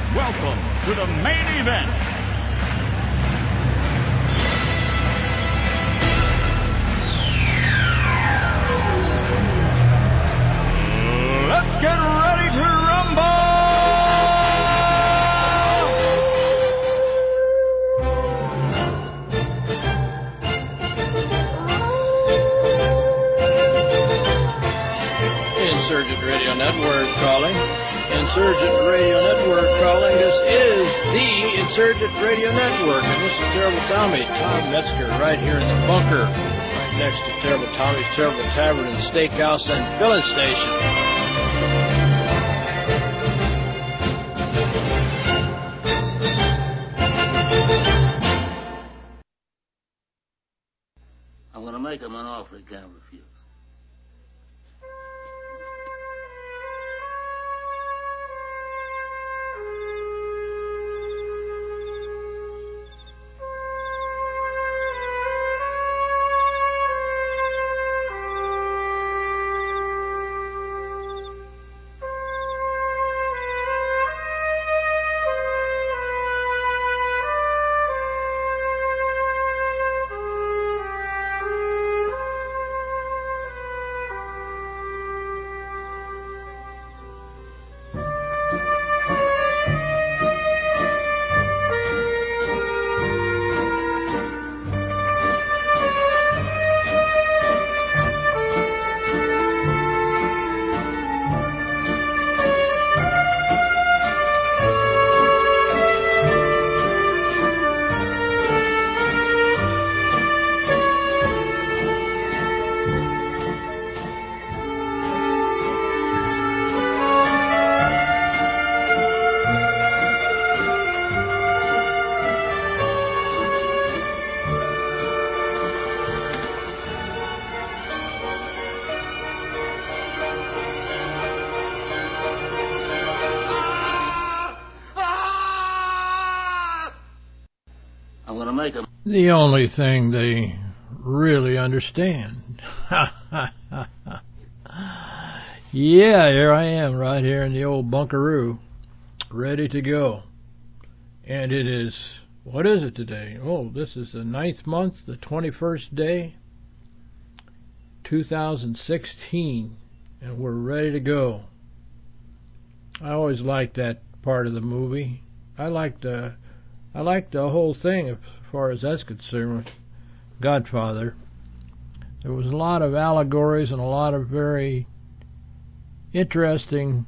Welcome to the main event. Let's get ready to rumble! Insurgent Radio Network calling. Insurgent Radio Network calling. This is the Insurgent Radio Network, and this is Terrible Tommy, Tom Metzger, right here in the bunker, right next to Terrible Tommy's Terrible Tavern and Steakhouse and Filling Station. I'm going to make him an offer he can't refuse. The only thing they really understand. Yeah, here I am, right here in the old bunkaroo, ready to go. And it is, what is it today? Oh, this is the 9th month, the 21st day, 2016, and we're ready to go. I always liked that part of the movie. I liked the whole thing as far as that's concerned with Godfather. There was a lot of allegories and a lot of very interesting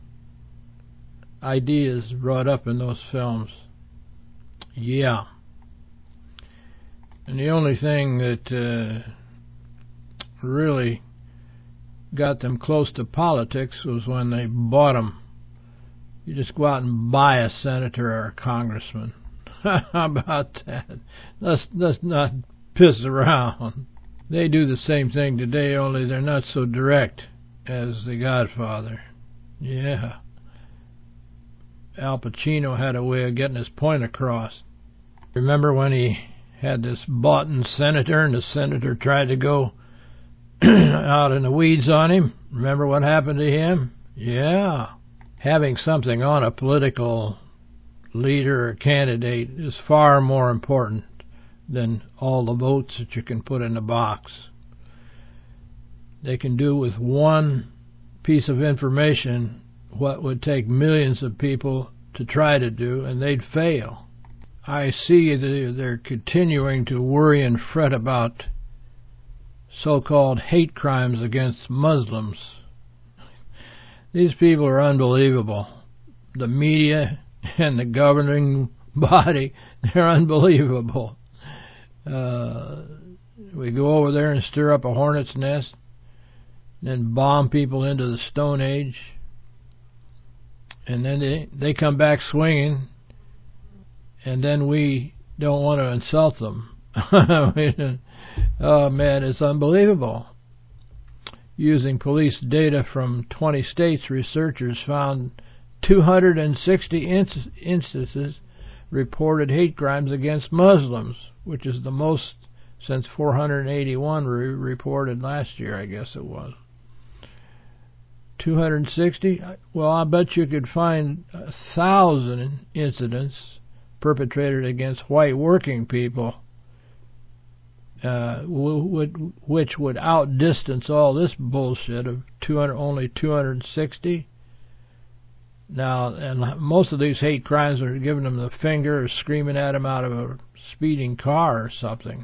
ideas brought up in those films. Yeah. And the only thing that really got them close to politics was when they bought them. You just go out and buy a senator or a congressman. How about that? Let's not piss around. They do the same thing today, only they're not so direct as The Godfather. Yeah. Al Pacino had a way of getting his point across. Remember when he had this boughten senator, and the senator tried to go out in the weeds on him? Remember what happened to him? Yeah. Having something on a political leader or candidate is far more important than all the votes that you can put in the box. They can do with one piece of information what would take millions of people to try to do, and they'd fail. I see they're continuing to worry and fret about so-called hate crimes against Muslims. These people are unbelievable. The media and the governing body, they're unbelievable. We go over there and stir up a hornet's nest, and then bomb people into the Stone Age, and then they come back swinging, and then we don't want to insult them. Oh man, it's unbelievable. Using police data from 20 states, researchers found 260 instances reported hate crimes against Muslims, which is the most since 481 reported last year, I guess it was. 260? Well, I bet you could find 1,000 incidents perpetrated against white working people, which would outdistance all this bullshit of only 260. Now, and most of these hate crimes are giving them the finger or screaming at them out of a speeding car or something.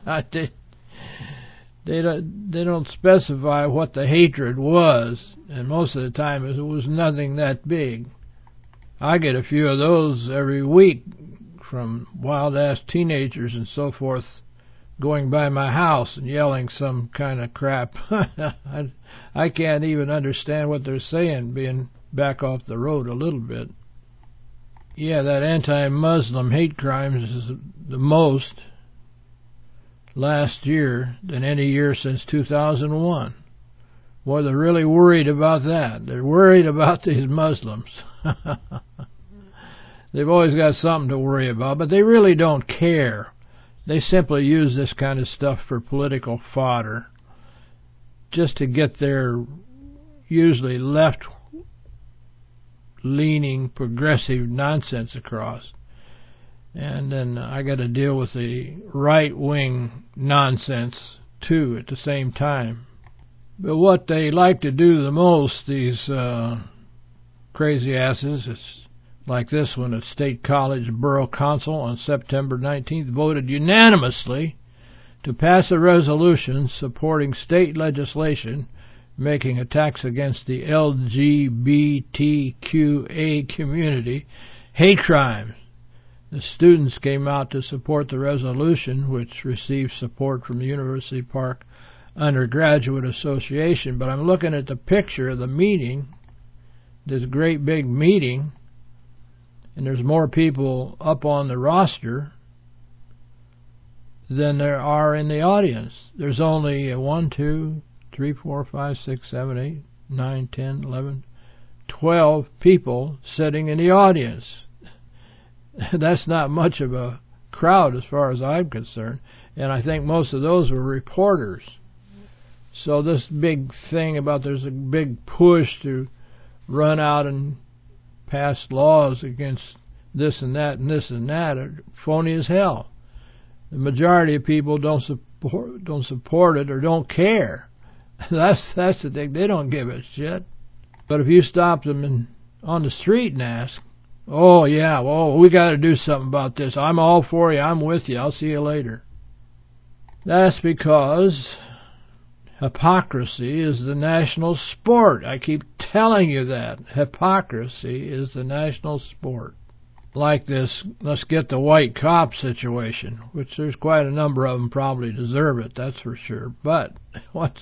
They don't specify what the hatred was, and most of the time it was nothing that big. I get a few of those every week from wild-ass teenagers and so forth going by my house and yelling some kind of crap. I can't even understand what they're saying, being back off the road a little bit. Yeah, that anti-Muslim hate crimes is the most last year than any year since 2001. Boy, they're really worried about that. They're worried about these Muslims. They've always got something to worry about, but they really don't care. They simply use this kind of stuff for political fodder, just to get their usually left-leaning progressive nonsense across. And then I got to deal with the right-wing nonsense, too, at the same time. But what they like to do the most, these crazy asses, is like this one at State College Borough Council on September 19th, voted unanimously to pass a resolution supporting state legislation making attacks against the LGBTQA community hate crimes. The students came out to support the resolution, which received support from the University Park Undergraduate Association. But I'm looking at the picture of the meeting, this great big meeting, and there's more people up on the roster than there are in the audience. There's only 1, 2, 3, 4, 5, 6, 7, 8, 9, 10, 11, 12 people sitting in the audience. That's not much of a crowd as far as I'm concerned, and I think most of those were reporters. So this big thing about there's a big push to run out and pass laws against this and that and this and that are phony as hell. The majority of people don't support it or don't care. That's the thing. They don't give a shit. But if you stop them on the street and ask, oh, yeah, well, we got to do something about this. I'm all for you. I'm with you. I'll see you later. That's because hypocrisy is the national sport. I keep telling you that. Hypocrisy is the national sport. Like this, let's get the white cop situation, which there's quite a number of them probably deserve it, that's for sure. But what's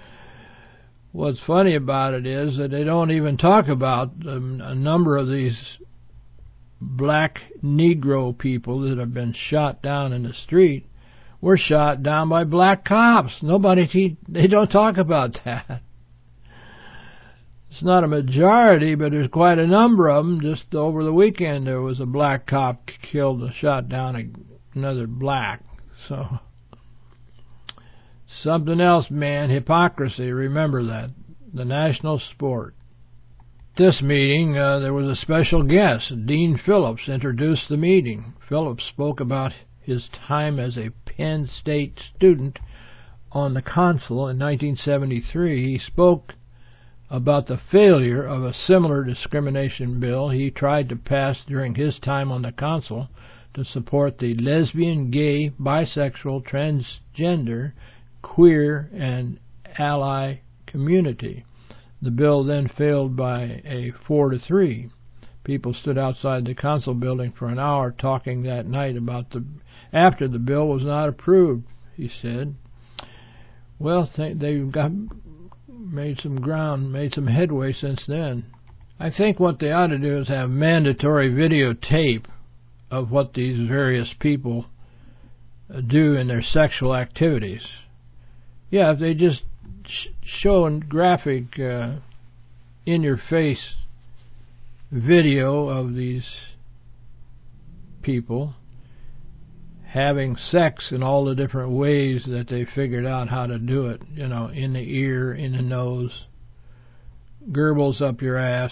funny about it is that they don't even talk about a number of these black Negro people that have been shot down in the street were shot down by black cops. They don't talk about that. It's not a majority, but there's quite a number of them. Just over the weekend, there was a black cop killed and shot down another black. So, something else, man. Hypocrisy. Remember that. The national sport. This meeting, there was a special guest. Dean Phillips introduced the meeting. Phillips spoke about his time as a Penn State student on the council in 1973. He spoke about the failure of a similar discrimination bill he tried to pass during his time on the council to support the lesbian, gay, bisexual, transgender, queer, and ally community. The bill then failed by a 4-3. People stood outside the council building for an hour talking that night about after the bill was not approved, he said. Well, they've made some headway since then. I think what they ought to do is have mandatory videotape of what these various people do in their sexual activities. Yeah, if they just show a graphic in-your-face video of these people having sex in all the different ways that they figured out how to do it, in the ear, in the nose, Goebbels up your ass,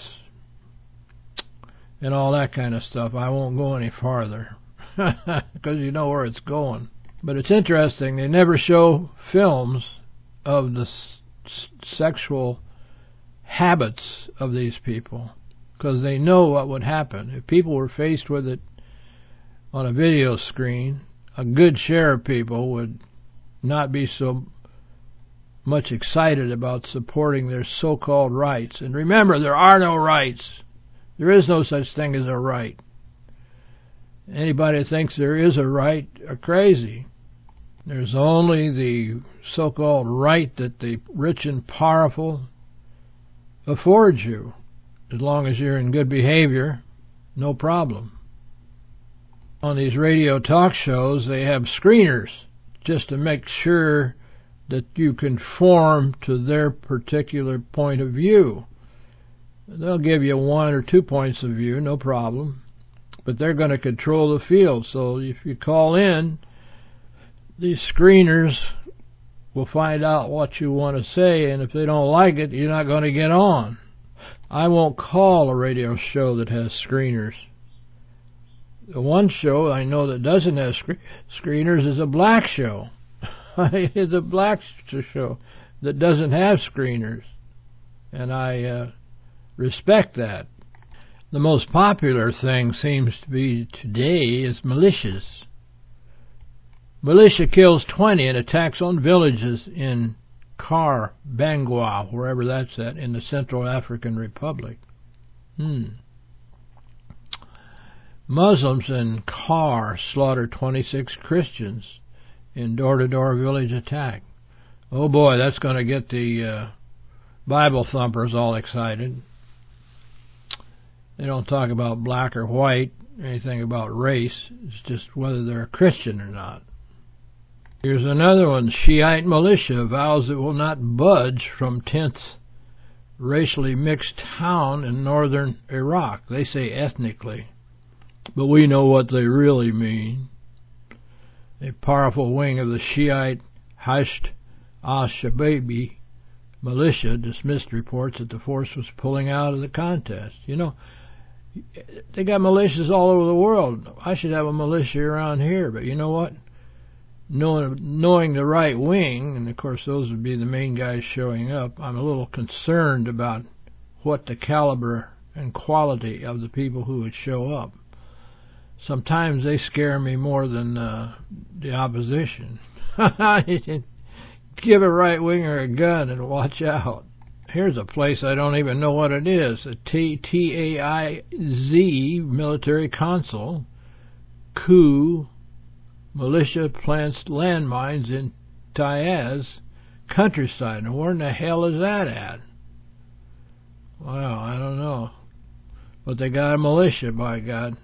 and all that kind of stuff. I won't go any farther, because you know where it's going. But it's interesting, they never show films of the sexual habits of these people, because they know what would happen. If people were faced with it on a video screen, a good share of people would not be so much excited about supporting their so-called rights. And remember, there are no rights. There is no such thing as a right. Anybody that thinks there is a right are crazy. There's only the so-called right that the rich and powerful afford you. As long as you're in good behavior, no problem. On these radio talk shows, they have screeners just to make sure that you conform to their particular point of view. They'll give you 1 or 2 points of view, no problem, but they're going to control the field. So if you call in, these screeners will find out what you want to say, and if they don't like it, you're not going to get on. I won't call a radio show that has screeners. The one show I know that doesn't have screeners is a black show. It's a black show that doesn't have screeners, and I respect that. The most popular thing seems to be today is militias. Militia kills 20 and attacks on villages in Kar, Bangwa, wherever that's at, in the Central African Republic. Muslims in Kar slaughter 26 Christians in door-to-door village attack. Oh boy, that's going to get the Bible thumpers all excited. They don't talk about black or white, anything about race. It's just whether they're a Christian or not. Here's another one. Shiite militia vows it will not budge from 10th racially mixed town in northern Iraq. They say ethnically, but we know what they really mean. A powerful wing of the Shiite Hashd al-Shababi militia dismissed reports that the force was pulling out of the contest. You know, they got militias all over the world. I should have a militia around here, but you know what? Knowing the right wing, and of course those would be the main guys showing up, I'm a little concerned about what the caliber and quality of the people who would show up. Sometimes they scare me more than the opposition. Give a right winger a gun and watch out. Here's a place I don't even know what it is. A TAIZ military console coup. Militia plants landmines in Taiz countryside. And where in the hell is that at? Well, I don't know. But they got a militia, by God.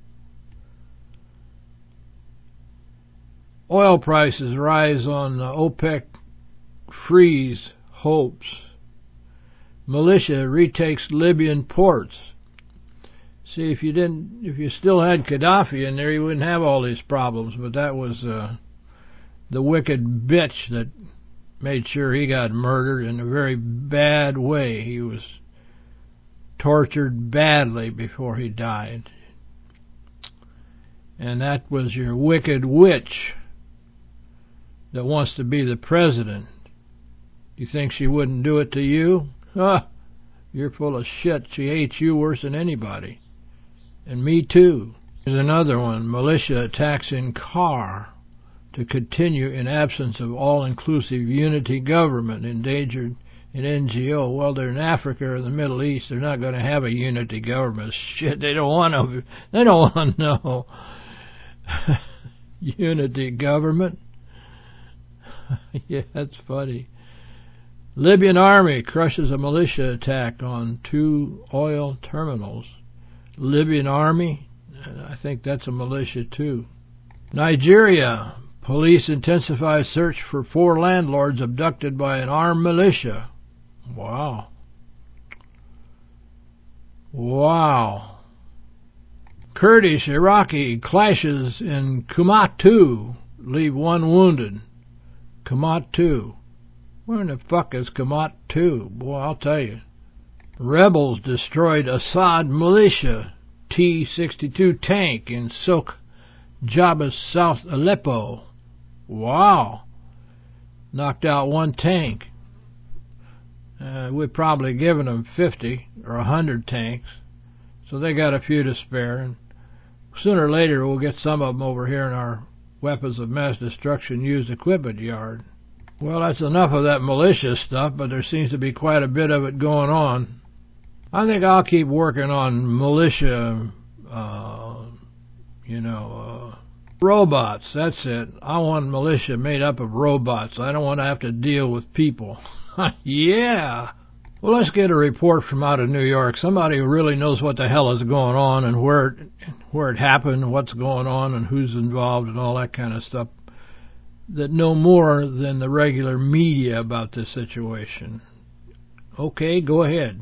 Oil prices rise on OPEC freeze hopes. Militia retakes Libyan ports. See, if you still had Gaddafi in there, you wouldn't have all these problems. But that was the wicked bitch that made sure he got murdered in a very bad way. He was tortured badly before he died. And that was your wicked witch that wants to be the president. You think she wouldn't do it to you? You're full of shit. She hates you worse than anybody. And me too. Here's another one. Militia attacks in Kar to continue in absence of all-inclusive unity government endangered in NGO. Well, they're in Africa or the Middle East. They're not going to have a unity government. Shit, they don't want to. They don't want to know. Unity government? Yeah, that's funny. Libyan army crushes a militia attack on 2 oil terminals. Libyan army? I think that's a militia too. Nigeria. Police intensify search for 4 landlords abducted by an armed militia. Wow. Wow. Kurdish-Iraqi clashes in Kumat-2 leave 1 wounded. Kumat-2. Where in the fuck is Kumat-2? Boy, I'll tell you. Rebels destroyed Assad militia T-62 tank in Souk Jabas, South Aleppo. Wow. Knocked out one tank. We've probably given them 50 or 100 tanks, so they got a few to spare. And sooner or later, we'll get some of them over here in our weapons of mass destruction used equipment yard. Well, that's enough of that militia stuff, but there seems to be quite a bit of it going on. I think I'll keep working on militia, robots. That's it. I want militia made up of robots. I don't want to have to deal with people. Yeah. Well, let's get a report from out of New York. Somebody who really knows what the hell is going on and where it happened, what's going on, and who's involved and all that kind of stuff, that know more than the regular media about this situation. Okay, go ahead.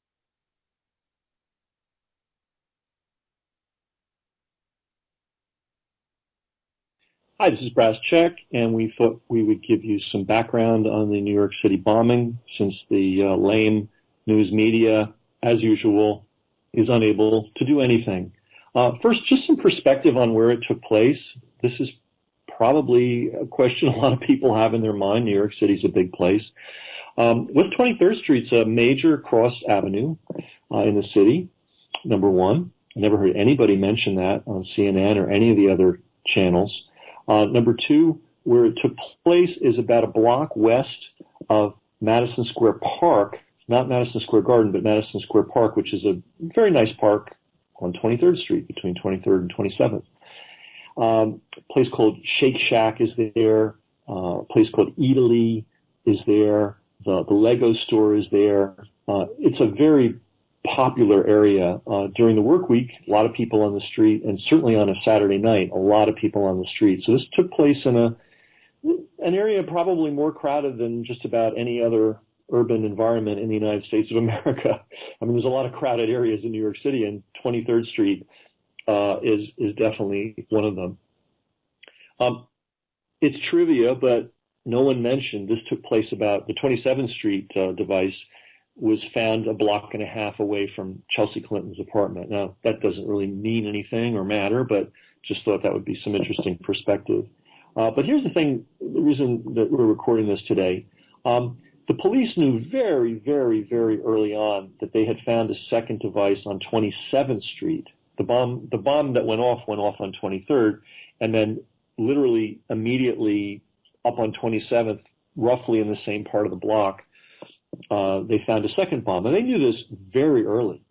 Hi, this is Brass Check, and we thought we would give you some background on the New York City bombing, since the lame news media, as usual, is unable to do anything. First, just some perspective on where it took place. This is probably a question a lot of people have in their mind. New York City's a big place. West 23rd Street's a major cross avenue in the city, number one. I never heard anybody mention that on CNN or any of the other channels. Number two, where it took place is about a block west of Madison Square Park, not Madison Square Garden, but Madison Square Park, which is a very nice park on 23rd Street between 23rd and 27th. A place called Shake Shack is there. A place called Italy is there. The Lego store is there. It's a very popular area. During the work week, a lot of people on the street, and certainly on a Saturday night, a lot of people on the street. So this took place in an area probably more crowded than just about any other urban environment in the United States of America. I mean, there's a lot of crowded areas in New York City, and 23rd Street is definitely one of them. It's trivia, but no one mentioned this took place about the 27th Street device was found a block and a half away from Chelsea Clinton's apartment. Now, that doesn't really mean anything or matter, but just thought that would be some interesting perspective. But here's the thing, the reason that we're recording this today. The police knew very, very, very early on that they had found a second device on 27th Street. The bomb that went off on 23rd, and then literally immediately up on 27th, roughly in the same part of the block, they found a second bomb. And they knew this very early.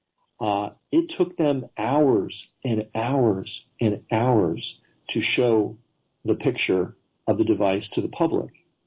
It took them hours and hours and hours to show the picture of the device to the public.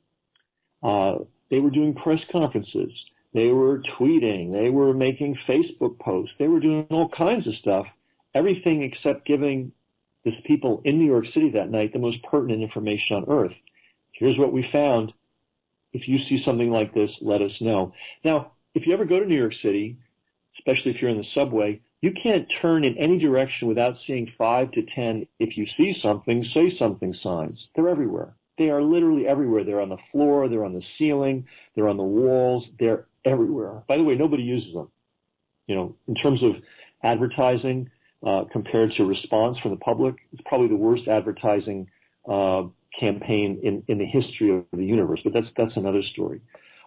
They were doing press conferences. They were tweeting. They were making Facebook posts. They were doing all kinds of stuff, everything except giving the people in New York City that night the most pertinent information on earth. Here's what we found. If you see something like this, let us know. Now, if you ever go to New York City, especially if you're in the subway, you can't turn in any direction without seeing 5 to 10 "if you see something, say something" signs. They're everywhere. They are literally everywhere. They're on the floor. They're on the ceiling. They're on the walls. They're everywhere. By the way, nobody uses them. You know, in terms of advertising, compared to response from the public, it's probably the worst advertising campaign in the history of the universe. But that's another story.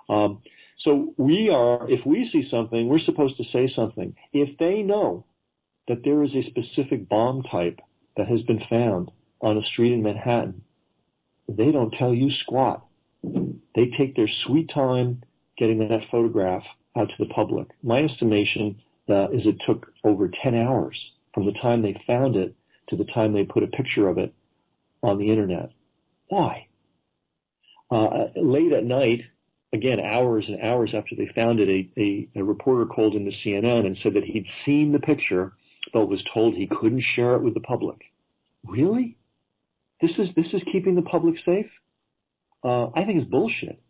So if we see something, we're supposed to say something. If they know that there is a specific bomb type that has been found on a street in Manhattan, they don't tell you squat. They take their sweet time getting that photograph out to the public. My estimation is it took over 10 hours from the time they found it to the time they put a picture of it on the internet. Why? Late at night, again, hours and hours after they found it, a reporter called into CNN and said that he'd seen the picture, but was told he couldn't share it with the public. Really? This is keeping the public safe? I think it's bullshit.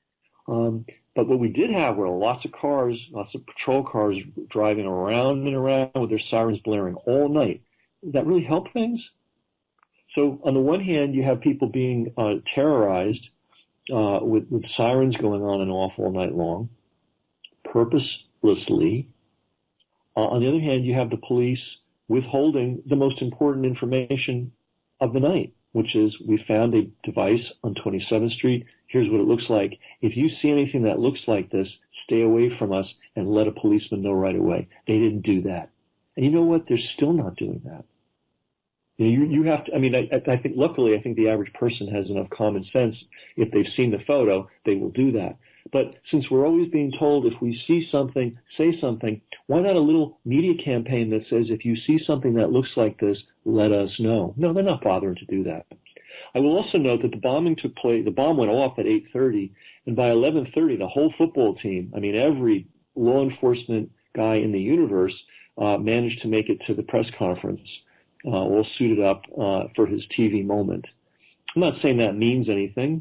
But what we did have were lots of cars, lots of patrol cars driving around and around with their sirens blaring all night. Does that really help things? So on the one hand, you have people being terrorized with sirens going on and off all night long, purposely thoughtlessly. On the other hand, you have the police withholding the most important information of the night, which is we found a device on 27th Street. Here's what it looks like. If you see anything that looks like this, stay away from us and let a policeman know right away. They didn't do that. And you know what? They're still not doing that. You have to, I mean, I think, luckily, I think the average person has enough common sense. If they've seen the photo, they will do that. But since we're always being told if we see something, say something, why not a little media campaign that says if you see something that looks like this, let us know? No, they're not bothering to do that. I will also note that the bombing took place, the bomb went off at 8:30, and by 11:30, the whole football team, I mean, every law enforcement guy in the universe managed to make it to the press conference, all suited up for his TV moment. I'm not saying that means anything.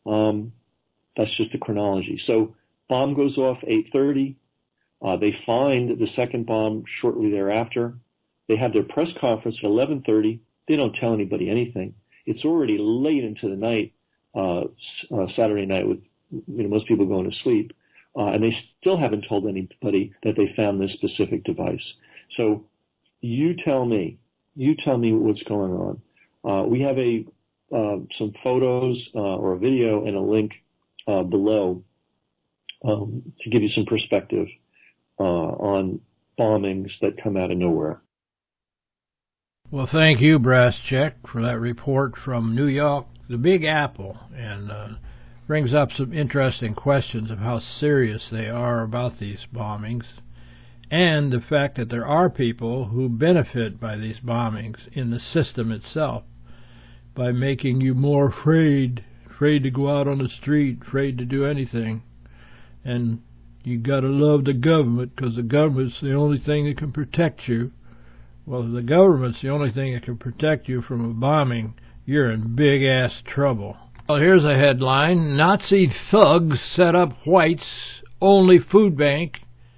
That's just the chronology. So bomb goes off 8:30. They find the second bomb shortly thereafter. They have their press conference at 11:30. They don't tell anybody anything. It's already late into the night, Saturday night, with most people going to sleep, and they still haven't told anybody that they found this specific device. So you tell me what's going on. We have some photos or a video and a link below to give you some perspective on bombings that come out of nowhere. Well, thank you, Brass Check, for that report from New York, the Big Apple, and brings up some interesting questions of how serious they are about these bombings, and the fact that there are people who benefit by these bombings in the system itself by making you more afraid to go out on the street, afraid to do anything. And you got to love the government because the government's the only thing that can protect you. Well, if the government's the only thing that can protect you from a bombing, you're in big-ass trouble. Well, here's a headline. Nazi thugs set up whites-only food bank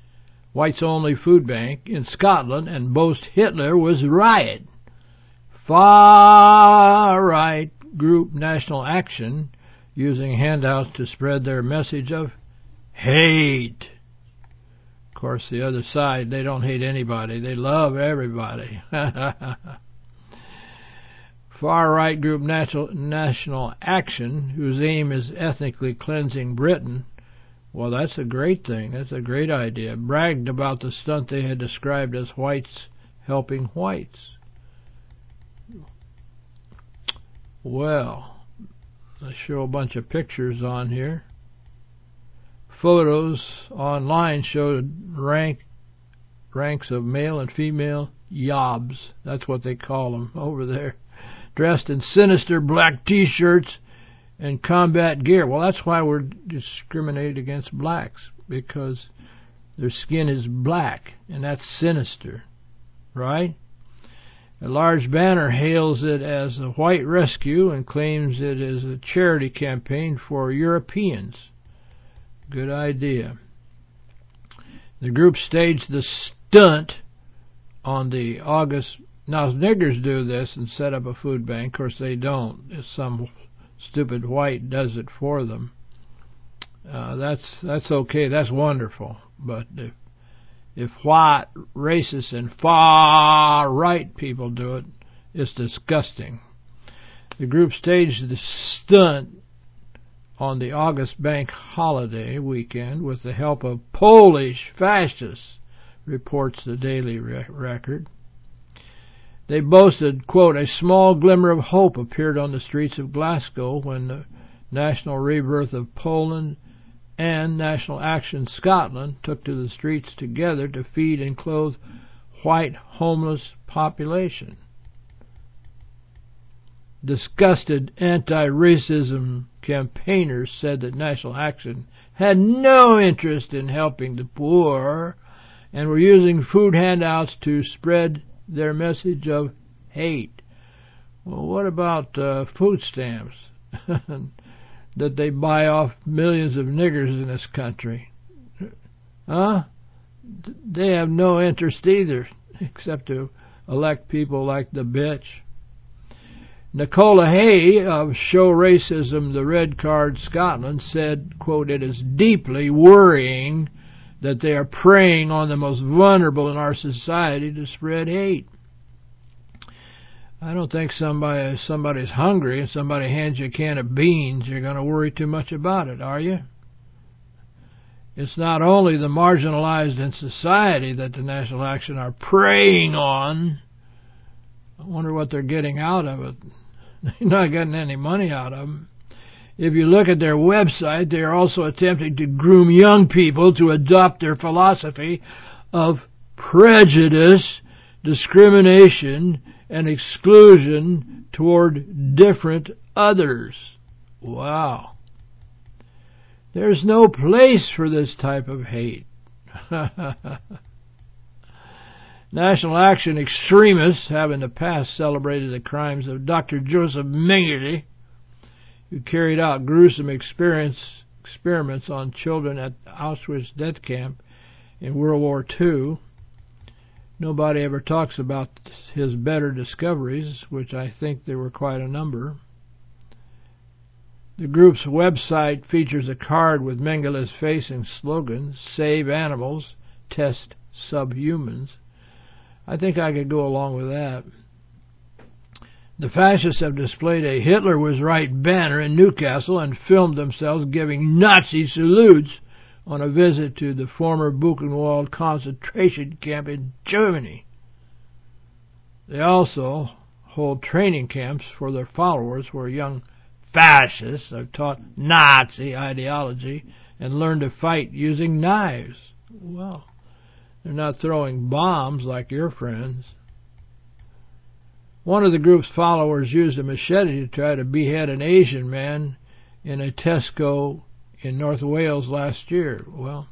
in Scotland and boast Hitler was riot. Far-right group National Action using handouts to spread their message of hate. Of course, the other side, they don't hate anybody. They love everybody. Far-right group National Action, whose aim is ethnically cleansing Britain, well, that's a great thing. That's a great idea. Bragged about the stunt they had described as whites helping whites. Well, I show a bunch of pictures on here. Photos online showed ranks of male and female yobs. That's what they call them over there. Dressed in sinister black T-shirts and combat gear. Well, that's why we're discriminated against blacks, because their skin is black, and that's sinister, right? A large banner hails it as a white rescue and claims it is a charity campaign for Europeans. Good idea. The group staged the stunt on the August... Now, niggers do this and set up a food bank. Of course, they don't. If some stupid white does it for them, that's okay. That's wonderful. But if white, racist, and far-right people do it, it's disgusting. The group staged the stunt on the August bank holiday weekend with the help of Polish fascists, reports the Daily Record. They boasted, quote, a small glimmer of hope appeared on the streets of Glasgow when the National Rebirth of Poland and National Action Scotland took to the streets together to feed and clothe white homeless population. Disgusted anti-racism campaigners said that National Action had no interest in helping the poor and were using food handouts to spread their message of hate. Well, what about food stamps that they buy off millions of niggers in this country? Huh? They have no interest either, except to elect people like the bitch. Nicola Hay of Show Racism the Red Card Scotland said, quote, it is deeply worrying that they are preying on the most vulnerable in our society to spread hate. I don't think somebody's hungry and somebody hands you a can of beans, you're going to worry too much about it, are you? It's not only the marginalized in society that the National Action are preying on. I wonder what they're getting out of it. They're not getting any money out of them. If you look at their website, they are also attempting to groom young people to adopt their philosophy of prejudice, discrimination, and exclusion toward different others. Wow. There's no place for this type of hate. National Action extremists have in the past celebrated the crimes of Dr. Joseph Mengele, who carried out gruesome experiments on children at Auschwitz death camp in World War II. Nobody ever talks about his better discoveries, which I think there were quite a number. The group's website features a card with Mengele's face and slogan, "Save animals, test subhumans." I think I could go along with that. The fascists have displayed a Hitler was right banner in Newcastle and filmed themselves giving Nazi salutes on a visit to the former Buchenwald concentration camp in Germany. They also hold training camps for their followers where young fascists are taught Nazi ideology and learn to fight using knives. Well, they're not throwing bombs like your friends. One of the group's followers used a machete to try to behead an Asian man in a Tesco in North Wales last year. Well,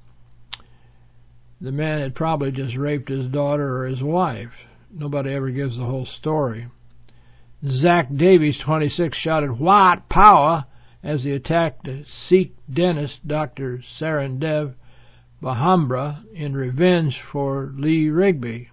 the man had probably just raped his daughter or his wife. Nobody ever gives the whole story. Zach Davies, 26, shouted "White Power" as he attacked the Sikh dentist Dr. Sarandev Bahambra in revenge for Lee Rigby,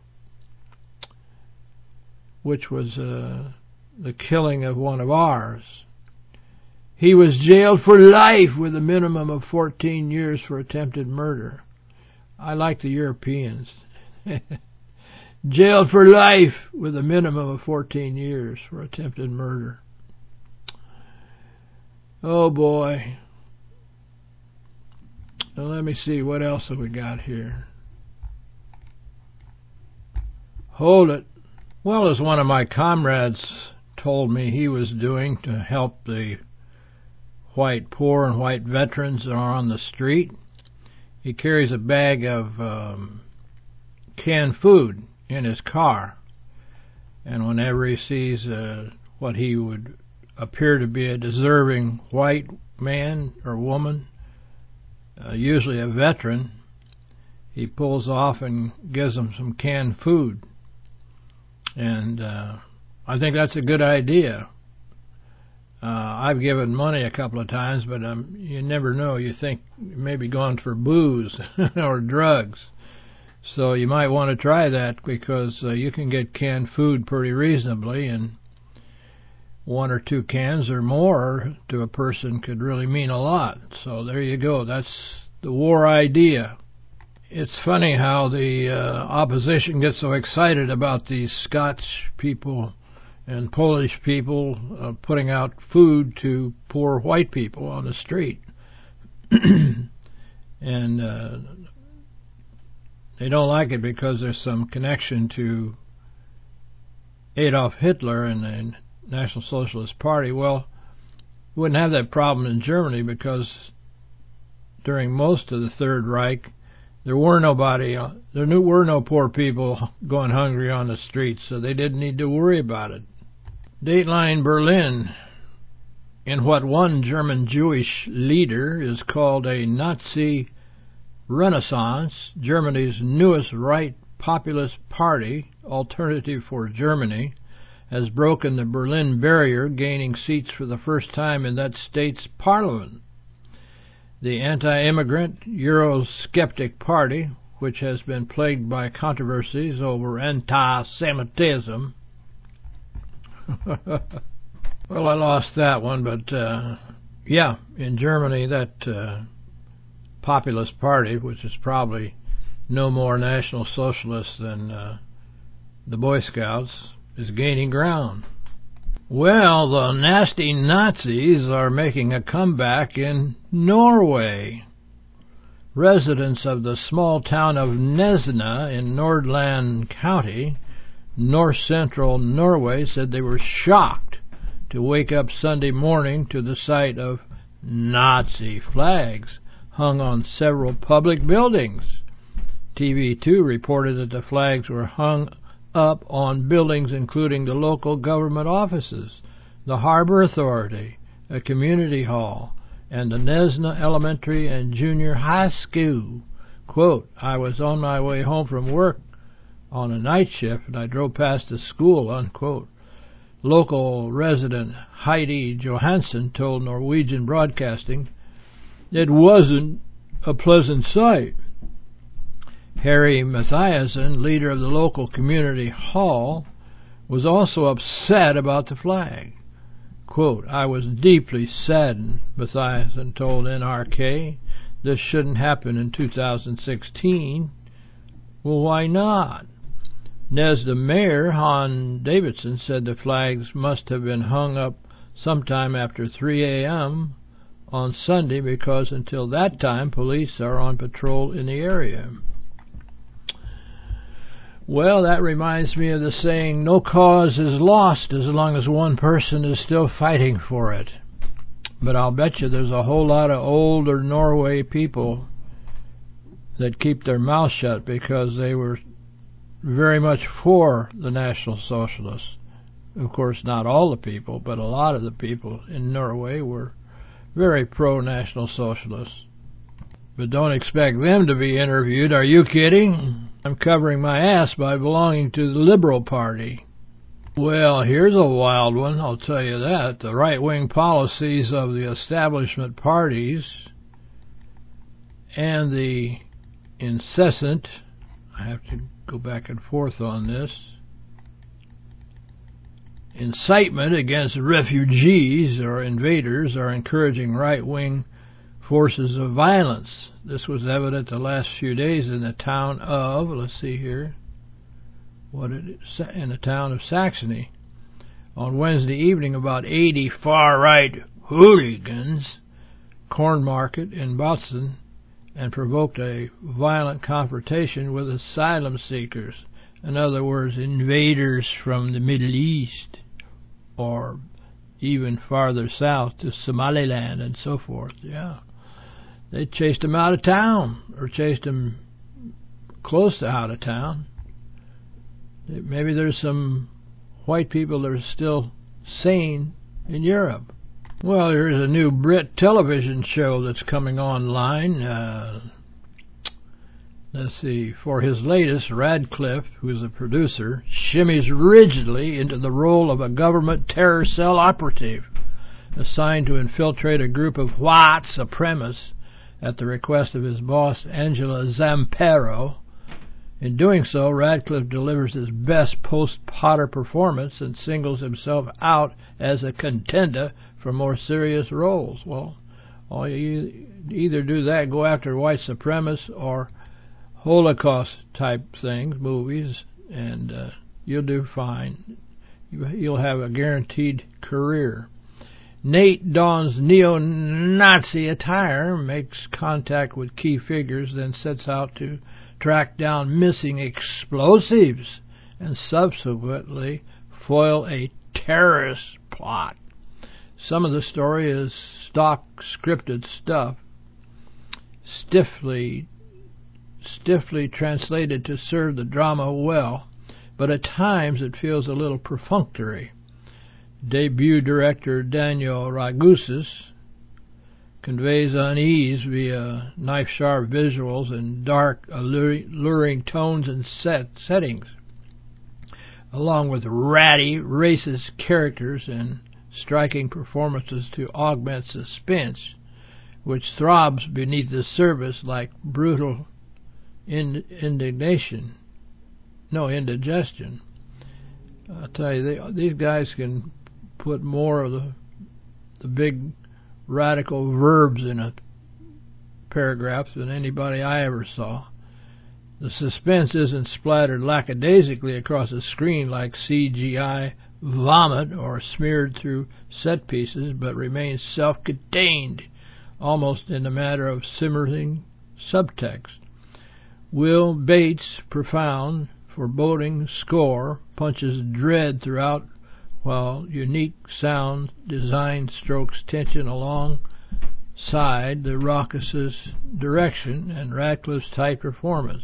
which was the killing of one of ours. He was jailed for life with a minimum of 14 years for attempted murder. I like the Europeans. Jailed for life with a minimum of 14 years for attempted murder. Oh boy. Now let me see, what else have we got here? Hold it. Well, as one of my comrades told me he was doing to help the white poor and white veterans that are on the street, he carries a bag of canned food in his car, and whenever he sees what he would appear to be a deserving white man or woman, usually a veteran, he pulls off and gives them some canned food. And I think that's a good idea. I've given money a couple of times, but you never know. You think maybe going for booze or drugs. So you might want to try that, because you can get canned food pretty reasonably, and 1 or 2 cans or more to a person could really mean a lot. So there you go. That's the war idea. It's funny how the opposition gets so excited about these Scotch people and Polish people putting out food to poor white people on the street. And they don't like it because there's some connection to Adolf Hitler and the National Socialist Party. Well, we wouldn't have that problem in Germany, because during most of the Third Reich, there were no poor people going hungry on the streets, so they didn't need to worry about it. Dateline Berlin, in what one German Jewish leader is called a Nazi Renaissance, Germany's newest right populist party, Alternative for Germany, has broken the Berlin barrier, gaining seats for the first time in that state's parliament. The anti-immigrant Eurosceptic party, which has been plagued by controversies over anti-Semitism. Well, I lost that one, but yeah, in Germany that Populist Party, which is probably no more National Socialist than the Boy Scouts, is gaining ground. Well, the nasty Nazis are making a comeback in Norway. Residents of the small town of Nesna in Nordland County, north-central Norway, said they were shocked to wake up Sunday morning to the sight of Nazi flags hung on several public buildings. TV2 reported that the flags were hung up on buildings including the local government offices, the Harbor Authority, a community hall, and the Nesna Elementary and Junior High School. Quote, I was on my way home from work on a night shift and I drove past the school, unquote. Local resident Heidi Johansson told Norwegian Broadcasting it wasn't a pleasant sight. Harry Mathiasen, leader of the local community hall, was also upset about the flag. Quote, I was deeply saddened, Mathiasen told NRK. This shouldn't happen in 2016. Well, why not? Nesna Mayor Han Davidson said the flags must have been hung up sometime after 3 a.m. on Sunday because until that time police are on patrol in the area. Well, that reminds me of the saying, no cause is lost as long as one person is still fighting for it. But I'll bet you there's a whole lot of older Norway people that keep their mouth shut because they were very much for the National Socialists. Of course, not all the people, but a lot of the people in Norway were very pro-National Socialists. But don't expect them to be interviewed. Are you kidding? I'm covering my ass by belonging to the Liberal Party. Well, here's a wild one, I'll tell you that. The right-wing policies of the establishment parties and the incessant, I have to go back and forth on this, incitement against refugees or invaders are encouraging right-wing forces of violence. This was evident the last few days in the town of, let's see here, in the town of Saxony. On Wednesday evening, about 80 far-right hooligans corn market in Boston and provoked a violent confrontation with asylum seekers. In other words, invaders from the Middle East or even farther south to Somaliland and so forth. Yeah. They chased them out of town or chased them close to out of town. Maybe there's some white people that are still sane in Europe. Well, there's a new Brit television show that's coming online. Let's see. For his latest, Radcliffe, who's a producer, shimmies rigidly into the role of a government terror cell operative assigned to infiltrate a group of white supremacists at the request of his boss, Angela Zamparo. In doing so, Radcliffe delivers his best post-Potter performance and singles himself out as a contender for more serious roles. Well, you either do that, go after white supremacists or Holocaust-type things, movies, and you'll do fine. You'll have a guaranteed career. Nate dons neo-Nazi attire, makes contact with key figures, then sets out to track down missing explosives and subsequently foil a terrorist plot. Some of the story is stock scripted stuff, stiffly translated to serve the drama well, but at times it feels a little perfunctory. Debut director Daniel Ragusis conveys unease via knife-sharp visuals and dark, alluring tones and settings, along with ratty, racist characters and striking performances to augment suspense, which throbs beneath the surface like brutal indigestion. I'll tell you, these guys can put more of the big radical verbs in a paragraphs than anybody I ever saw. The suspense isn't splattered lackadaisically across a screen like CGI vomit or smeared through set pieces, but remains self-contained, almost in the matter of simmering subtext. Will Bates' profound, foreboding score punches dread throughout, while unique sound design strokes tension alongside the raucous direction and Radcliffe's tight performance.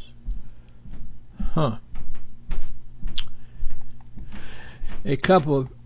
A couple of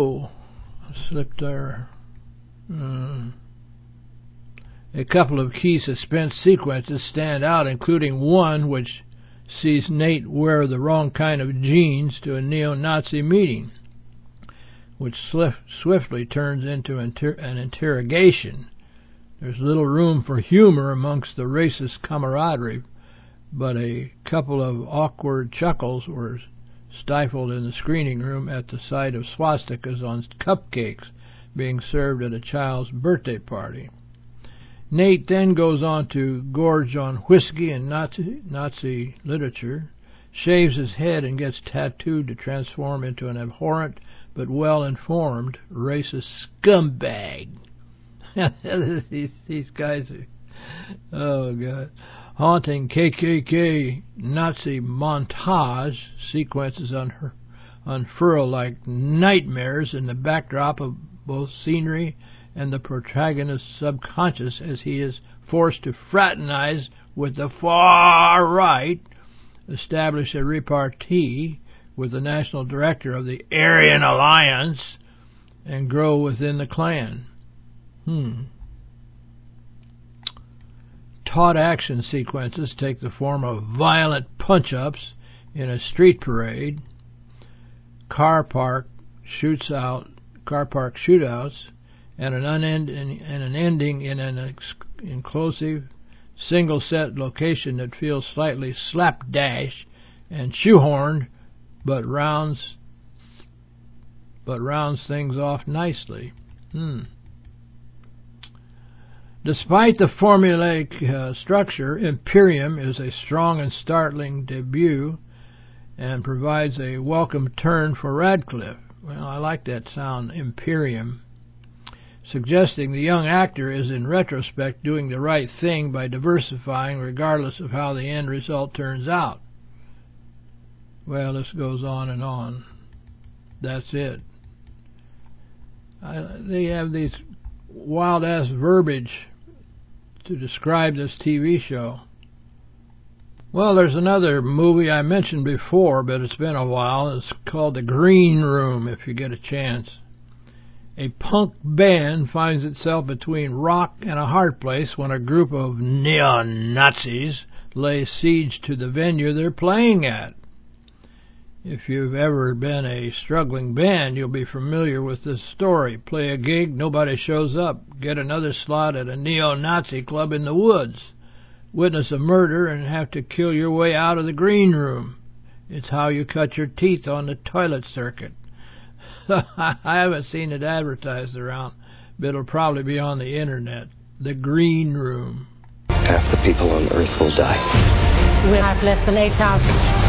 A couple of key suspense sequences stand out, including one which sees Nate wear the wrong kind of jeans to a neo-Nazi meeting, which swiftly turns into an interrogation. There's little room for humor amongst the racist camaraderie, but a couple of awkward chuckles were stifled in the screening room at the sight of swastikas on cupcakes being served at a child's birthday party. Nate then goes on to gorge on whiskey and Nazi literature, shaves his head and gets tattooed to transform into an abhorrent but well-informed racist scumbag. These guys are... Oh, God. Haunting KKK Nazi montage sequences unfurl like nightmares in the backdrop of both scenery and the protagonist's subconscious as he is forced to fraternize with the far right, establish a repartee with the national director of the Aryan Alliance, and grow within the Klan. Taut action sequences take the form of violent punch-ups in a street parade, car park shootouts, and an ending in an inclusive single-set location that feels slightly slapdash and shoehorned, but rounds things off nicely. Despite the formulaic structure, Imperium is a strong and startling debut and provides a welcome turn for Radcliffe. Well, I like that sound, Imperium, suggesting the young actor is in retrospect doing the right thing by diversifying regardless of how the end result turns out. Well, this goes on and on. That's it. They have these wild-ass verbiage to describe this TV show. Well, there's another movie I mentioned before, but it's been a while. It's called The Green Room, if you get a chance. A punk band finds itself between rock and a hard place when a group of neo-Nazis lay siege to the venue they're playing at. If you've ever been a struggling band, you'll be familiar with this story. Play a gig, nobody shows up. Get another slot at a neo-Nazi club in the woods. Witness a murder and have to kill your way out of the green room. It's how you cut your teeth on the toilet circuit. I haven't seen it advertised around, but it'll probably be on the internet. The Green Room. Half the people on Earth will die. We have less than 8 hours.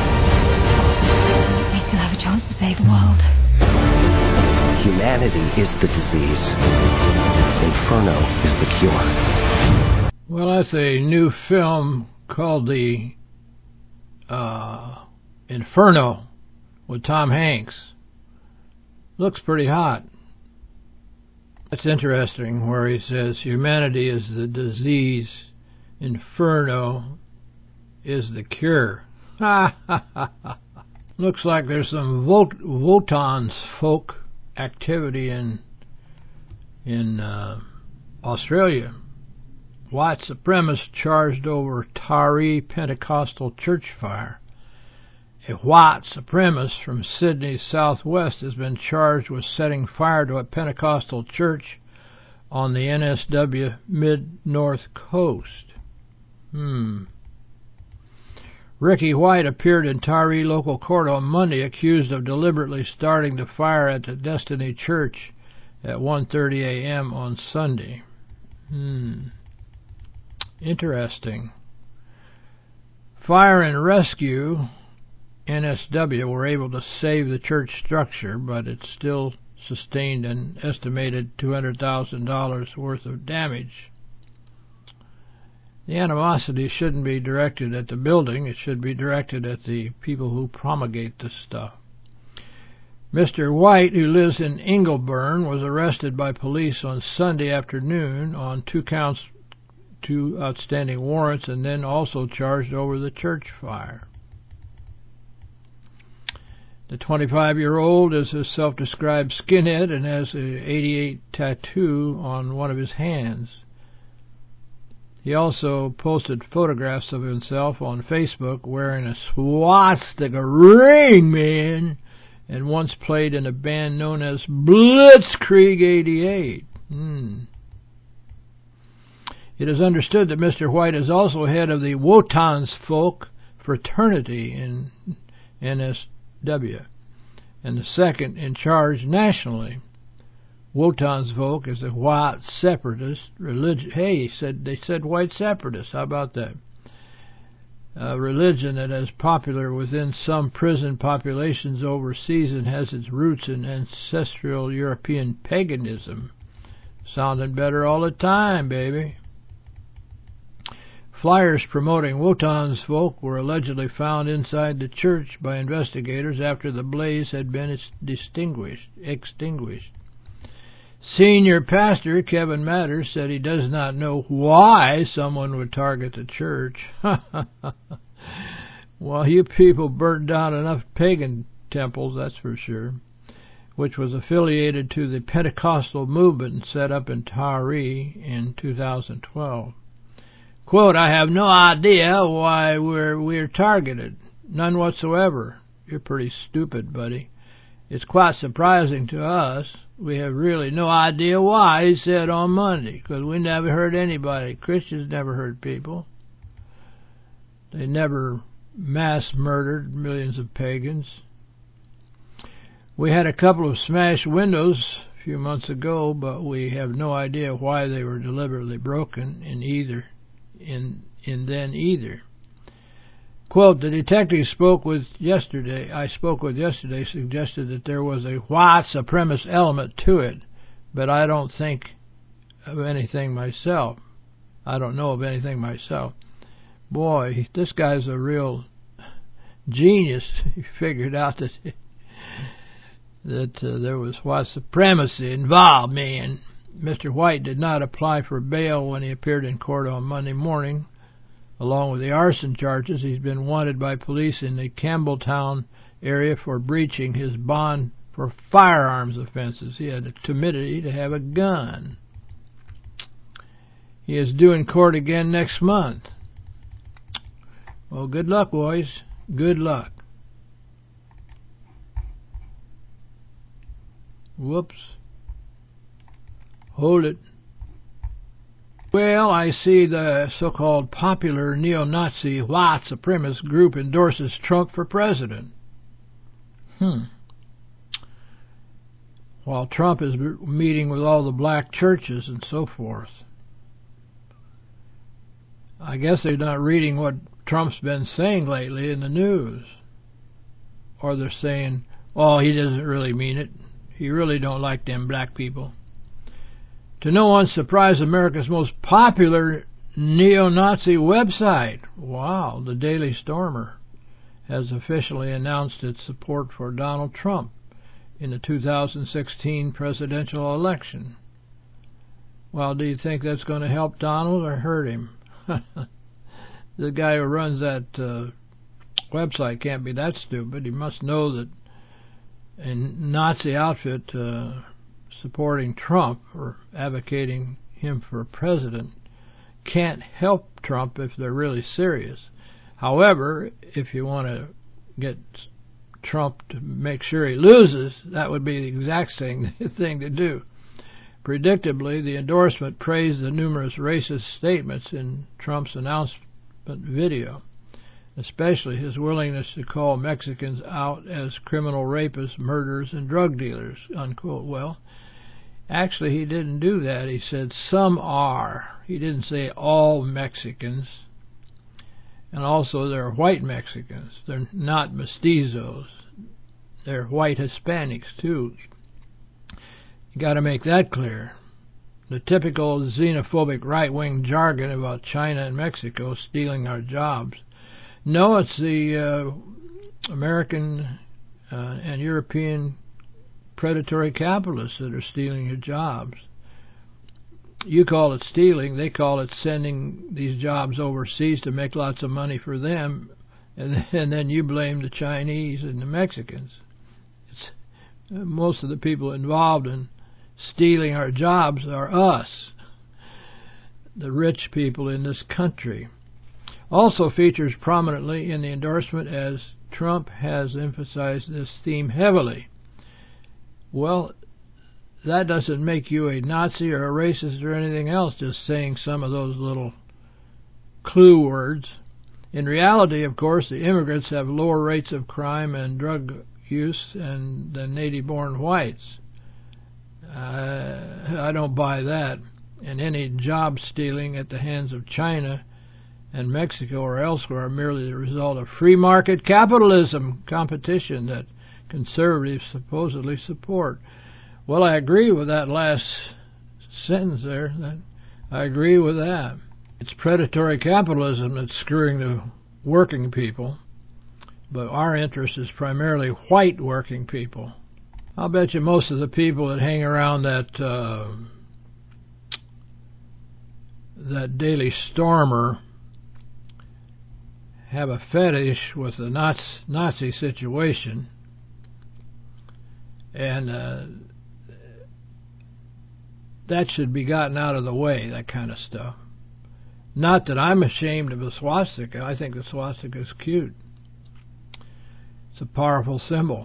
We still have a chance to save the world. Humanity is the disease. Inferno is the cure. Well, that's a new film called The Inferno with Tom Hanks. Looks pretty hot. That's interesting, where he says humanity is the disease, inferno is the cure. Looks like there's some Wotan's folk activity in Australia. White supremacists charged over Taree Pentecostal church fire. A white supremacist from Sydney's southwest has been charged with setting fire to a Pentecostal church on the NSW mid-north coast. Ricky White appeared in Taree local court on Monday, accused of deliberately starting the fire at the Destiny Church at 1:30 a.m. on Sunday. Interesting. Fire and Rescue, NSW, were able to save the church structure, but it still sustained an estimated $200,000 worth of damage. The animosity shouldn't be directed at the building. It should be directed at the people who promulgate this stuff. Mr. White, who lives in Ingleburn, was arrested by police on Sunday afternoon on 2 outstanding warrants, and then also charged over the church fire. The 25-year-old is a self-described skinhead and has an 88 tattoo on one of his hands. He also posted photographs of himself on Facebook wearing a swastika ring, man, and once played in a band known as Blitzkrieg 88. It is understood that Mr. White is also head of the Wotansvolk fraternity in NSW, and the second in charge nationally. Wotansvolk is a white separatist religion. Hey, they said white separatists. How about that? A religion that is popular within some prison populations overseas and has its roots in ancestral European paganism. Sounding better all the time, baby. Flyers promoting Wotansvolk were allegedly found inside the church by investigators after the blaze had been extinguished. Senior pastor Kevin Matters said he does not know why someone would target the church. Well, you people burnt down enough pagan temples, that's for sure, which was affiliated to the Pentecostal movement set up in Taree in 2012. Quote, I have no idea why we're targeted. None whatsoever. You're pretty stupid, buddy. It's quite surprising to us. We have really no idea why, he said on Monday, because we never hurt anybody. Christians never hurt people. They never mass murdered millions of pagans. We had a couple of smashed windows a few months ago, but we have no idea why they were deliberately broken either. Quote, the detective I spoke with yesterday suggested that there was a white supremacist element to it, but I don't think of anything myself. I don't know of anything myself. Boy, this guy's a real genius. He figured out that there was white supremacy involved, man. Mr. White did not apply for bail when he appeared in court on Monday morning. Along with the arson charges, he's been wanted by police in the Campbelltown area for breaching his bond for firearms offenses. He had the timidity to have a gun. He is due in court again next month. Well, good luck, boys. Good luck. Whoops. Hold it. Well, I see the so-called popular neo-Nazi white supremacist group endorses Trump for president. While Trump is meeting with all the black churches and so forth. I guess they're not reading what Trump's been saying lately in the news. Or they're saying, oh, he doesn't really mean it. He really don't like them black people. To no one's surprise, America's most popular neo-Nazi website, wow, the Daily Stormer, has officially announced its support for Donald Trump in the 2016 presidential election. Well, do you think that's going to help Donald or hurt him? The guy who runs that website can't be that stupid. He must know that a Nazi outfit supporting Trump or advocating him for president can't help Trump if they're really serious. However, if you want to get Trump to make sure he loses, that would be the exact same thing to do. Predictably, the endorsement praised the numerous racist statements in Trump's announcement video, especially his willingness to call Mexicans out as criminal rapists, murderers, and drug dealers, unquote. Well, actually, he didn't do that. He said, some are. He didn't say all Mexicans. And also they're white Mexicans. They're not mestizos. They're white Hispanics too. You got to make that clear. The typical xenophobic right-wing jargon about China and Mexico stealing our jobs. No, it's the American and European predatory capitalists that are stealing your jobs. You call it stealing, they call it sending these jobs overseas to make lots of money for them, and then you blame the Chinese and the Mexicans. Most of the people involved in stealing our jobs are us, the rich people in this country. Also features prominently in the endorsement as Trump has emphasized this theme heavily. Well, that doesn't make you a Nazi or a racist or anything else, just saying some of those little clue words. In reality, of course, the immigrants have lower rates of crime and drug use than native-born whites. I don't buy that. And any job stealing at the hands of China and Mexico or elsewhere are merely the result of free market capitalism competition that conservatives supposedly support. Well, I agree with that last sentence there. I agree with that. It's predatory capitalism that's screwing the working people, but our interest is primarily white working people. I'll bet you most of the people that hang around that Daily Stormer have a fetish with the Nazi situation, and that should be gotten out of the way, that kind of stuff. Not that I'm ashamed of the swastika. I think the swastika is cute. It's a powerful symbol.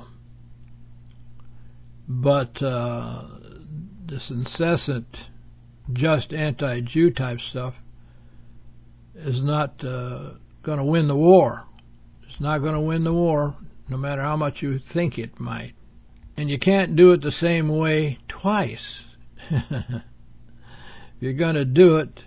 But this incessant, just anti-Jew type stuff is not going to win the war. It's not going to win the war, no matter how much you think it might. And you can't do it the same way twice. If you're going to do it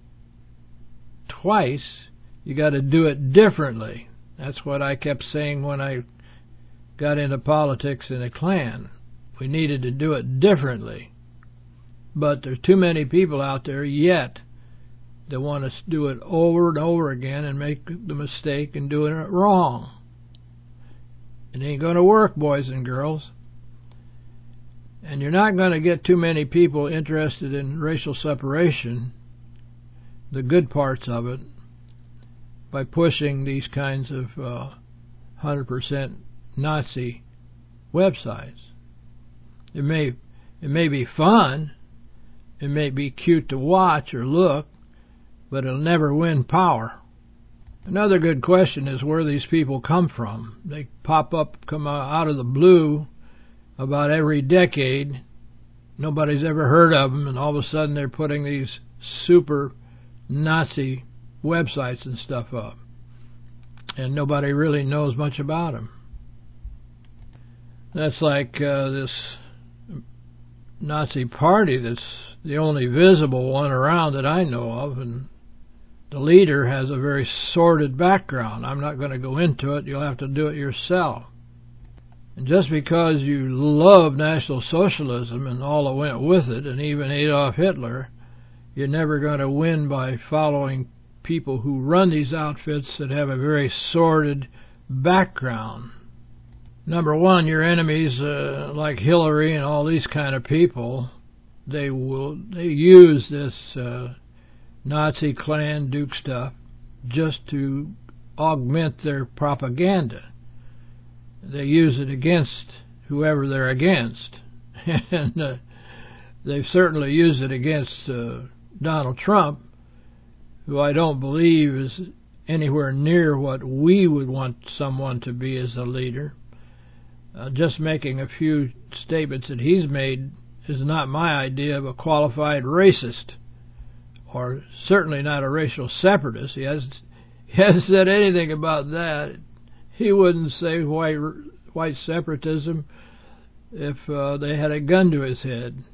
twice, you got to do it differently. That's what I kept saying when I got into politics in the Klan. We needed to do it differently. But there's too many people out there yet that want to do it over and over again and make the mistake and doing it wrong. It ain't going to work, boys and girls. And you're not going to get too many people interested in racial separation, the good parts of it, by pushing these kinds of 100% Nazi websites. It may be fun, it may be cute to watch or look, but it'll never win power. Another good question is where these people come from. They come out of the blue about every decade. Nobody's ever heard of them, and all of a sudden they're putting these super Nazi websites and stuff up, and nobody really knows much about them. That's like this Nazi party that's the only visible one around that I know of, and the leader has a very sordid background. I'm not going to go into it. You'll have to do it yourself. And just because you love National Socialism and all that went with it, and even Adolf Hitler, you're never going to win by following people who run these outfits that have a very sordid background. Number one, your enemies like Hillary and all these kind of people, they use this Nazi Klan Duke stuff just to augment their propaganda. They use it against whoever they're against. And they've certainly used it against Donald Trump, who I don't believe is anywhere near what we would want someone to be as a leader. Just making a few statements that he's made is not my idea of a qualified racist, or certainly not a racial separatist. He hasn't said anything about that. He wouldn't say white separatism if they had a gun to his head.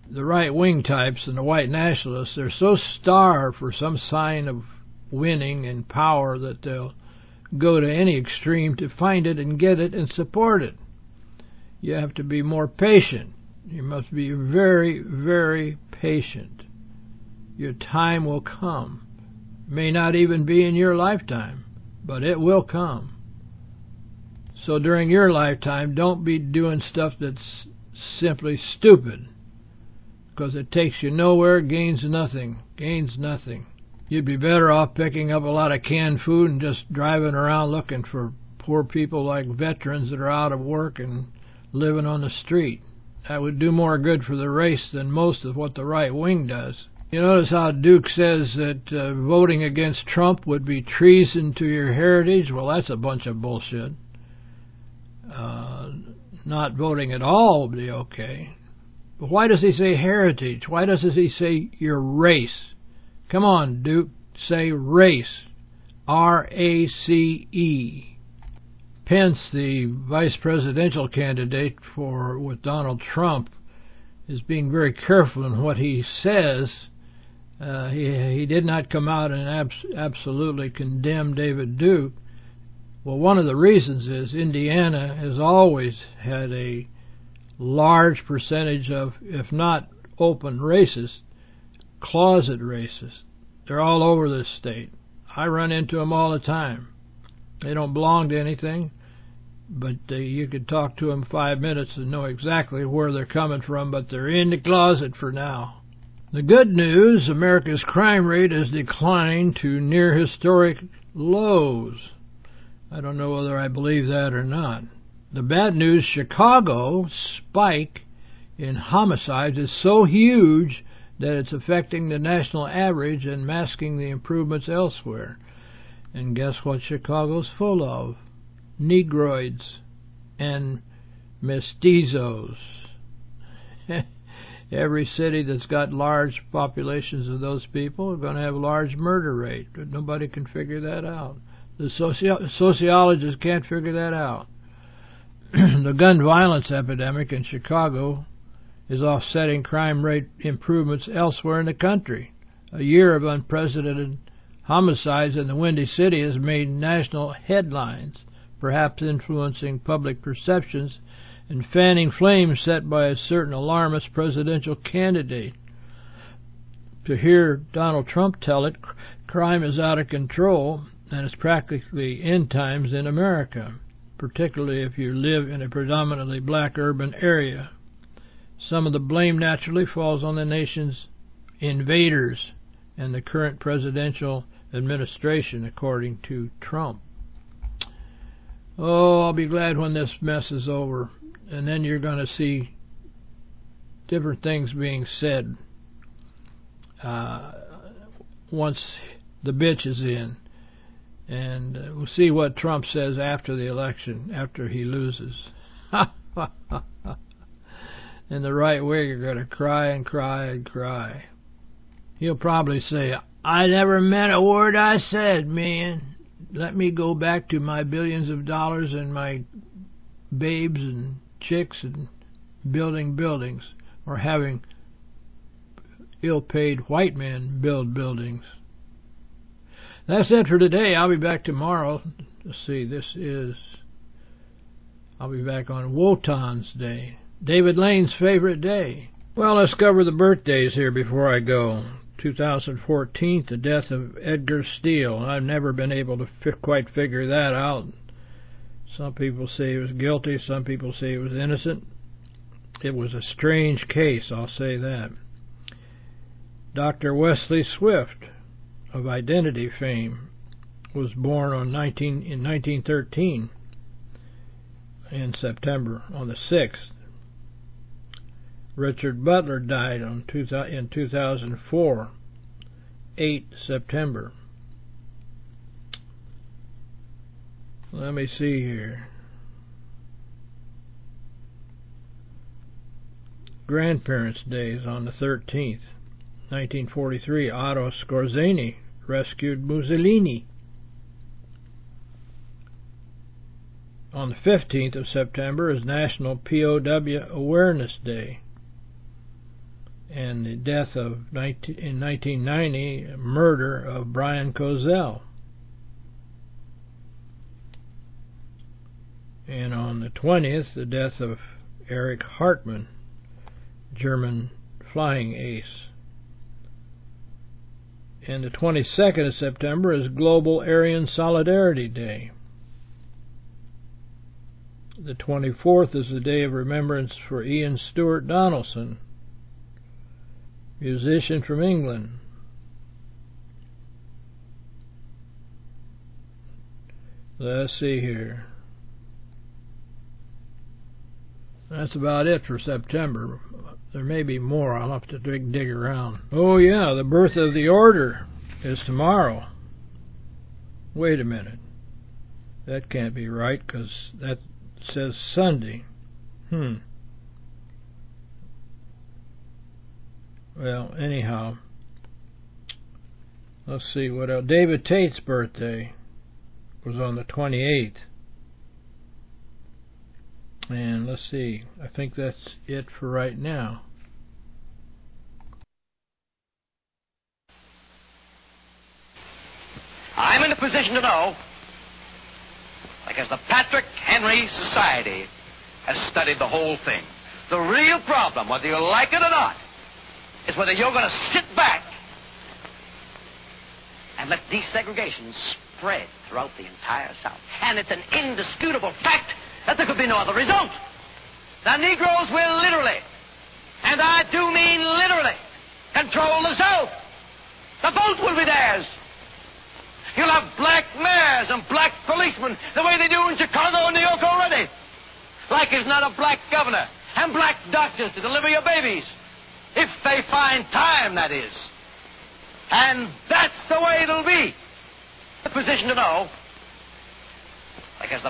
The right-wing types and the white nationalists, they're so starved for some sign of winning and power that they'll go to any extreme to find it and get it and support it. You have to be more patient. You must be very, very patient. Your time will come. May not even be in your lifetime, but it will come. So during your lifetime, don't be doing stuff that's simply stupid, because it takes you nowhere, gains nothing. You'd be better off picking up a lot of canned food and just driving around looking for poor people like veterans that are out of work and living on the street. That would do more good for the race than most of what the right wing does. You notice how Duke says that voting against Trump would be treason to your heritage? Well, that's a bunch of bullshit. Not voting at all would be okay. But why does he say heritage? Why doesn't he say your race? With Duke, say race. R-A-C-E. Pence, the vice presidential candidate with Donald Trump, is being very careful in what he says. He did not come out and absolutely condemn David Duke. Well, one of the reasons is Indiana has always had a large percentage of, if not open racist, closet racists. They're all over this state. I run into them all the time. They don't belong to anything, but you could talk to them 5 minutes and know exactly where they're coming from, but they're in the closet for now. The good news, America's crime rate has declined to near historic lows. I don't know whether I believe that or not. The bad news, Chicago's spike in homicides is so huge that it's affecting the national average and masking the improvements elsewhere. And guess what Chicago's full of? Negroids and mestizos. Every city that's got large populations of those people are going to have a large murder rate. Nobody can figure that out. The sociologists can't figure that out. The gun violence epidemic in Chicago is offsetting crime rate improvements elsewhere in the country. A year of unprecedented homicides in the Windy City has made national headlines, perhaps influencing public perceptions and fanning flames set by a certain alarmist presidential candidate. To hear Donald Trump tell it, crime is out of control and it's practically end times in America, particularly if you live in a predominantly black urban area. Some of the blame naturally falls on the nation's invaders and the current presidential administration, according to Trump. Oh, I'll be glad when this mess is over, and then you're going to see different things being said once the bitch is in. And we'll see what Trump says after the election, after he loses. And the right wing are going to cry and cry and cry. He'll probably say, I never meant a word I said, man. Let me go back to my billions of dollars and my babes and chicks and building buildings, or having ill-paid white men build buildings. That's it for today. I'll be back tomorrow. Let's see, I'll be back on Wotan's Day, David Lane's favorite day. Well, let's cover the birthdays here before I go. 2014, the death of Edgar Steele. I've never been able to quite figure that out. Some people say he was guilty, some people say he was innocent. It was a strange case, I'll say that. Dr. Wesley Swift, of Identity fame, was born in 1913 in September, on the 6th. Richard Butler died in 2004, 8 September. Let me see here. Grandparents' Day is on the 13th. 1943, Otto Skorzeny rescued Mussolini. On the 15th of September is National POW Awareness Day. and the death of, in 1990, murder of Brian Kozel. And on the 20th, the death of Erich Hartmann, German flying ace. And the 22nd of September is Global Aryan Solidarity Day. The 24th is the day of remembrance for Ian Stewart Donaldson, musician from England. Let's see here. That's about it for September. There may be more. I'll have to dig around. Oh yeah, the birth of the order is tomorrow. Wait a minute. That can't be right, because that says Sunday. Well, anyhow, let's see what else. David Tate's birthday was on the 28th. And let's see, I think that's it for right now. I'm in a position to know, because the Patrick Henry Society has studied the whole thing. The real problem, whether you like it or not, is whether you're going to sit back and let desegregation spread throughout the entire South. And it's an indisputable fact that there could be no other result. The Negroes will literally, and I do mean literally, control the South. The vote will be theirs. You'll have black mayors and black policemen the way they do in Chicago and New York already. Like there's not a black governor and black doctors to deliver your babies. If they find time, that is. And that's the way it'll be. The position to know